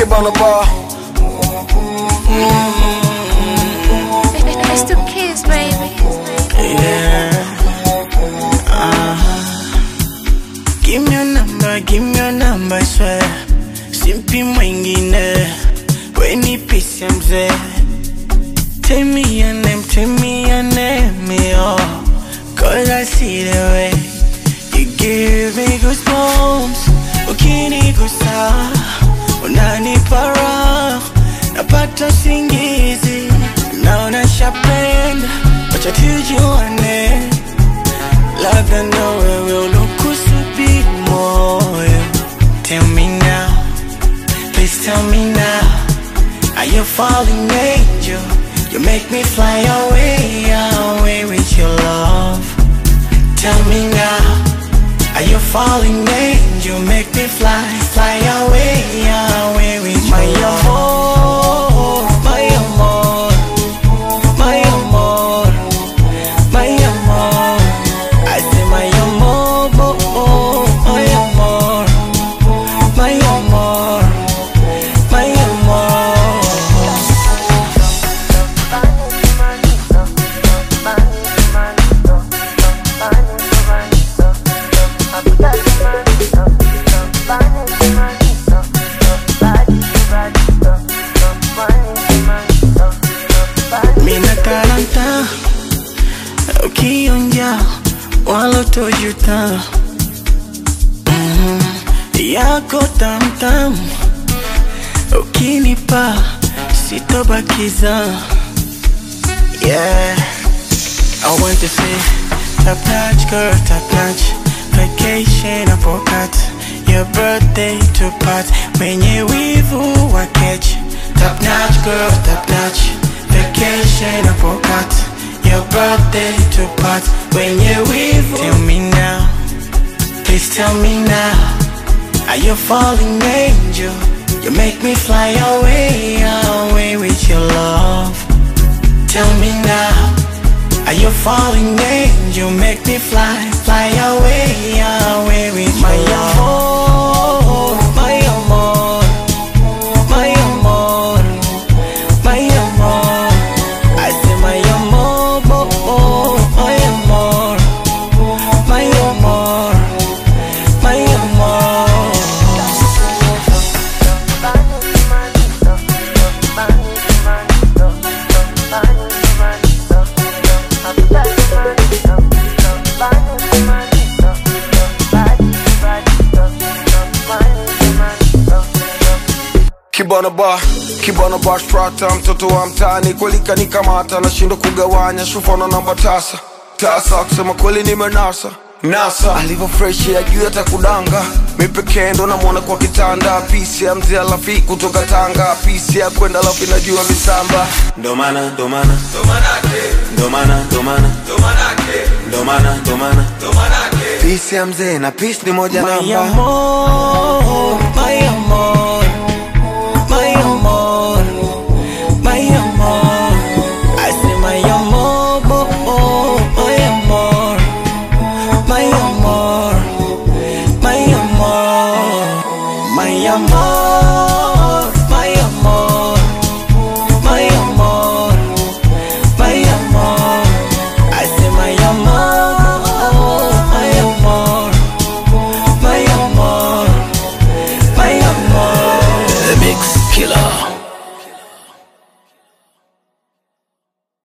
Keep on the bar. It's the kids, baby. Yeah. Give me your number, I swear. Simpi mwingine, weni pisi mzee. Tell me your name, oh. Cause I see the way you give me goosebumps. Ukinigusa, unanipa raha, napata usingizi. Naona shapenda, wacha tujuane. Labda na wewe ulokusubiri moyo. Tell me now, please tell me now. Are you falling angel? You make me fly away, away with your love. Tell me now, are you falling angel? Make me fly, fly away, away with my amor, my amor, my amor, my amor. I say my amor, my amor, my amor, my amor. Mina talanta, ukionja wala tojuta. Yako tamtam, ukinipa sitobakiza. Yeah, I want to say top notch girl, top notch. Vacation a pocket, your birthday to part. Mwenye wivu wa catch. Top notch girl, top notch. Vacation a pocket, your birthday to part. Mwenye wivu. Tell me now, please tell me now. Are you falling angel? You make me fly away, away with your love. Tell me now, are you falling angel? Make me fly, fly away, away with my amor, my amor, my amor, my amor. I say my amor, my amor, my amor, my amor. Kibana bar strata, mtoto wa mtaani kweli kanikamata, nashindwa kugawanya shufa na namba tasa. Kusema kweli nimenasa alivyo fresh ya juu hata kudanga. Mi pekee ndo namwona kwa kitanda. Pisi ya mzee alafi kutoka Tanga, pisi ya kwenda alafi najua visamba. Domana. Pisi ya mzee na pisi ni moja namba. My amor, my amor, my amor, my amor. I say my amor, my amor, my amor, my amor, my amor.